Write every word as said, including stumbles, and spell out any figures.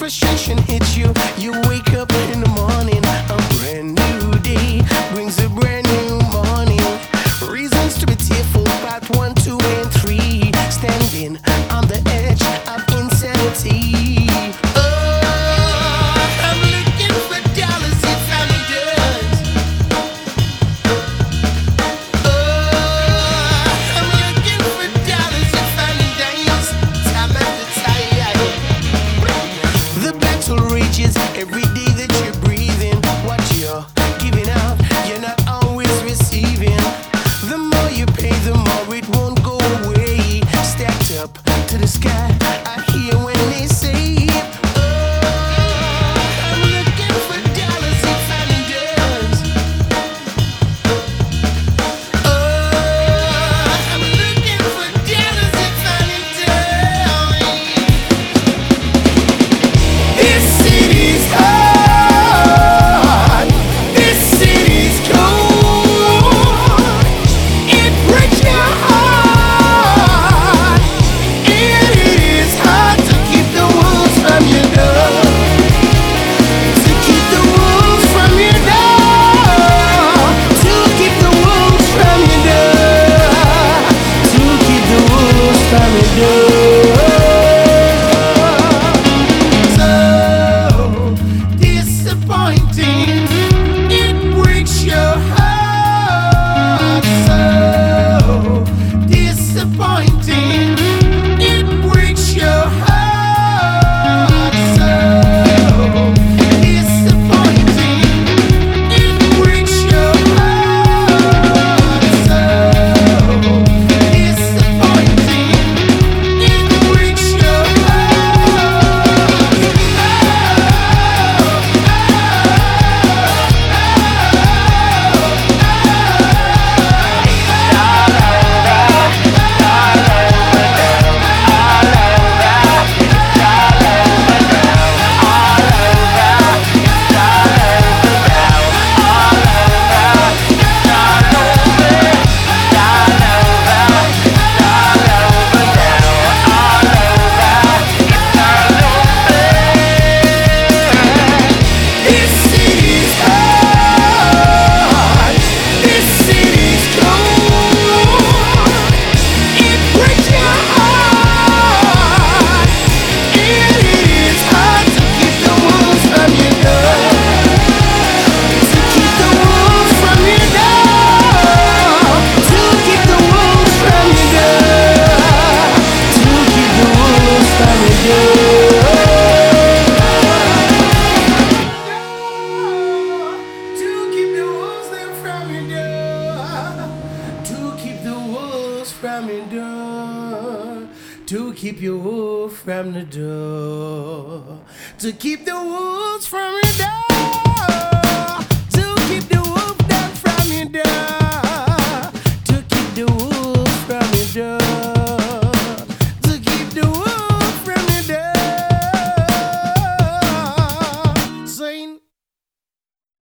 frustration hits you, you wake up in the morning. A brand new day brings a brand new morning. Reasons to be tearful, part one, two, and three. Standing on the edge of insanity. Oh, I'm looking for dollars if I does. Oh, I'm looking for dollars if I dimes. Time after time. The battle rages every day that you're breathing. What you're giving out, you're not always receiving. The more you pay, the more it won't go away. Stacked up to the sky, I hear when they say, oh, I'm looking for dollars if I does. Oh, I'm looking for dollars if I does. This city's hot, this city's cold. It breaks your heart, and it is hard to keep the wolves from your door. To keep the wolves from your door. To keep the wolves from your door. To keep the wolves from your door. So disappointing, it breaks your heart. So disappointing, it breaks your heart. So disappointing, it breaks your heart. So disappointing, it breaks your This city's hot, this city's cold. It breaks your heart, and it is hard to keep the wolves from your door. To keep the wolves from your door. To keep the wolves from your door. To keep the wolves from your door. To keep the wolves them from your door. To keep the wolves from your door. To keep your wolf from the door. To keep the wolves from your door. To keep the wolf down from your door.